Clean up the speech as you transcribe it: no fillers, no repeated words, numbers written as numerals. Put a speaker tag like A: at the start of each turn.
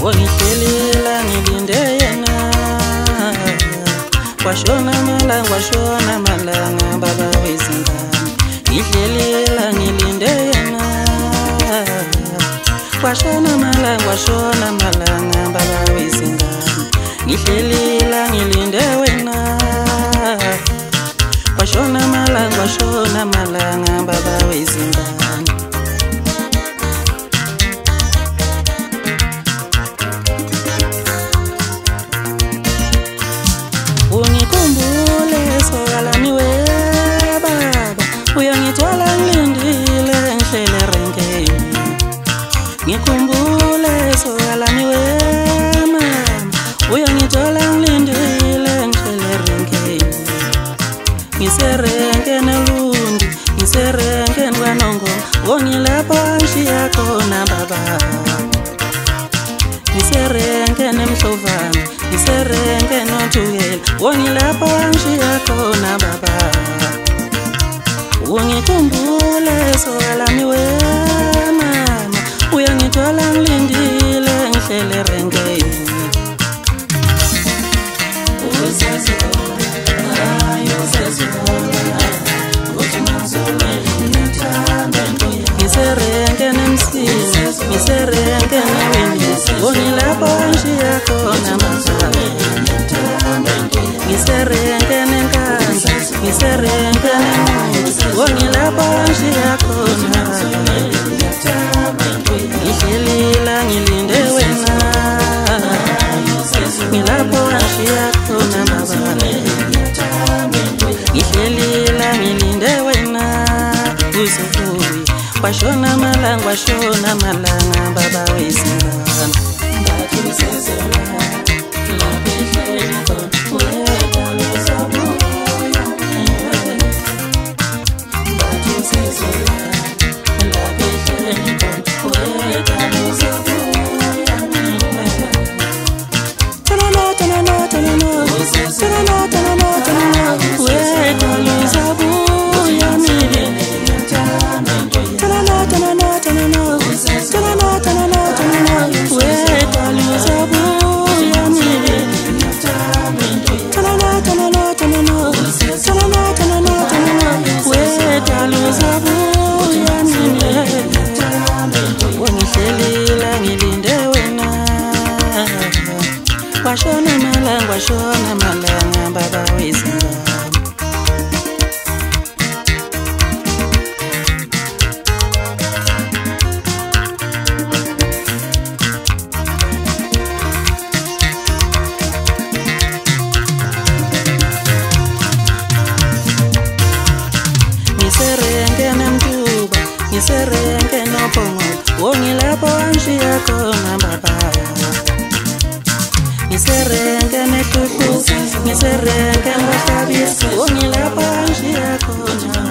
A: Wangihlelela ngilinde yena Washona malanga baba wezingane Ngihlelela ngilinde yena Washona malanga baba wezingane Ngihlelela ngilinde wena Washona malanga baba wezingane Ungikhumbule sokalami we baba Uyangithwala ngilindile ngihlele renkeni Ngikhumbule sokalami we mama Uyangithwala ngilindile ngihlele renkeni Ngiserenkeni eLundi Ngiserenkeni kwaNongo Ngongilapho ngishiya khona baba Ngiserenkeni eMhlovane Ngiserenkeni noThukela Ngongilapho ngishiya khona baba Ungikhumbule sokalami we mama Uyangithwala ngilindile ngihlele renkeni Ngiserenkeni eMsile Ngiserenkeni eWindows Ngongilapho ngishiya khona baba Ngiserenkeni eNkandla Ngiserenkeni Ngongilapho ngishiya khona Ngihlelela ngilinde wena Ngilapho ngishiya khona baba Ngihlelela ngilinde wena Uzobuya Washona malanga baba wezingane Ngathi usezela lapha ehleli khona wena uzobuya Ngathi usezela lapha ehleli khona wena uzobuya Tanana wena uzobuya Wangihlelela ngilinde wena Washona malanga baba wezingane Ngiserenkeni eMtuba Ngiserenkeni noPhongolo Ngongilapho ngishiya khona baba Ngiserenkeni eHluhluvi Ngiserenkeni kwaHlabisa Ngongilapho ngishiya khona